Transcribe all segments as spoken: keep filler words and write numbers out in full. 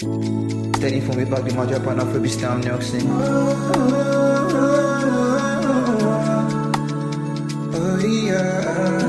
Steady for me back, the my drop and off will be still I'm neoxing. Oh yeah.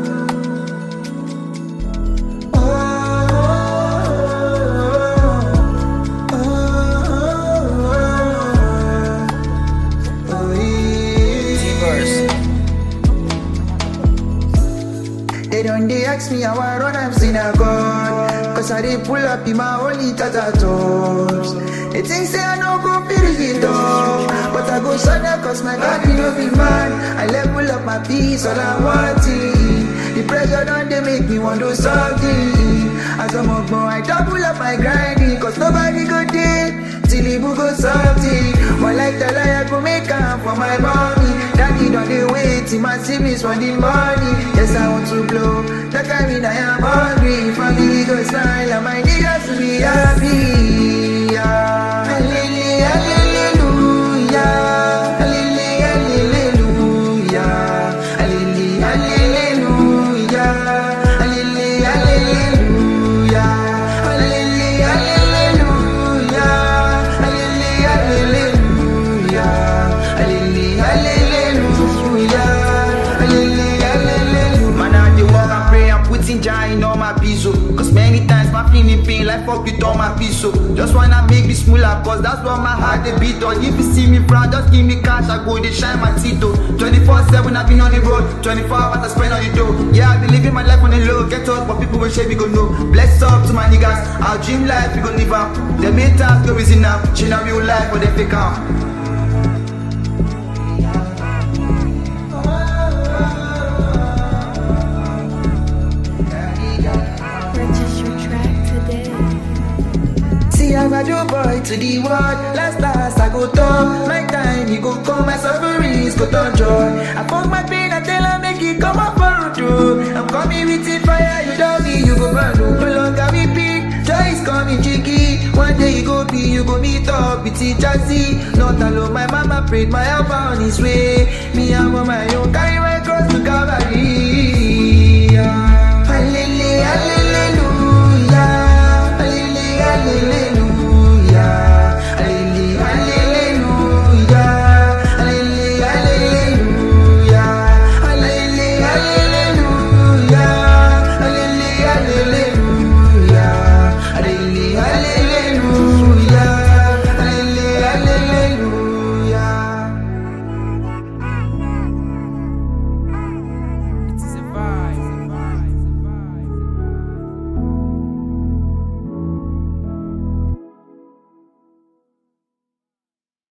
They don't they ask me how I run, I'm synagogue. Cause I dey pull up in my only tatatoes. They think say I no go feel it up, but I go shudder cause my body no be man. I level up my peace, all I want it. The pressure don't they make me want to do something. As I'm up, I double up my grinding. Cause nobody go there till it go something. One like the lie I go make up for my mommy. Daddy don't they wait till my siblings want the money. Yes, I want to blow, that kind mean I am hungry. Family go smile and my niggas will be happy. Yeah. Hallelujah, hallelujah, hallelujah, hallelujah, hallelujah, hallelujah, hallelujah, hallelujah, hallelujah, hallelujah. Man, I dey walk and pray and putting jar in all my pizzo. Cause many times my feeling pain like fuck with all my pizzo. Just wanna make this smaller cause that's what my heart they beat on. If you see me proud, just give me cash, I go they shine my teeth oh. twenty-four seven I've been on the road, twenty-four hours I spend on the dough. Yeah, I be living my life on the low, get up but people will share, we go know. Bless up to my niggas, our dream life we go live out. The main task go easy now, change a real life for the fake out. I'm a new boy to the world. Last last I go talk. My time you go come, my sufferings go turn joy. I found my pain, I tell her make it come up for you. I'm coming with it fire, you don't me, you go burn. No longer me pick, joy is coming tricky. One day you go be, you go meet up with it jazzy. Not alone, my mama prayed my helper on his way. Me I'm on my own, carry my cross to Calvary. Hallelujah, hallelujah, hallelujah, hallelujah.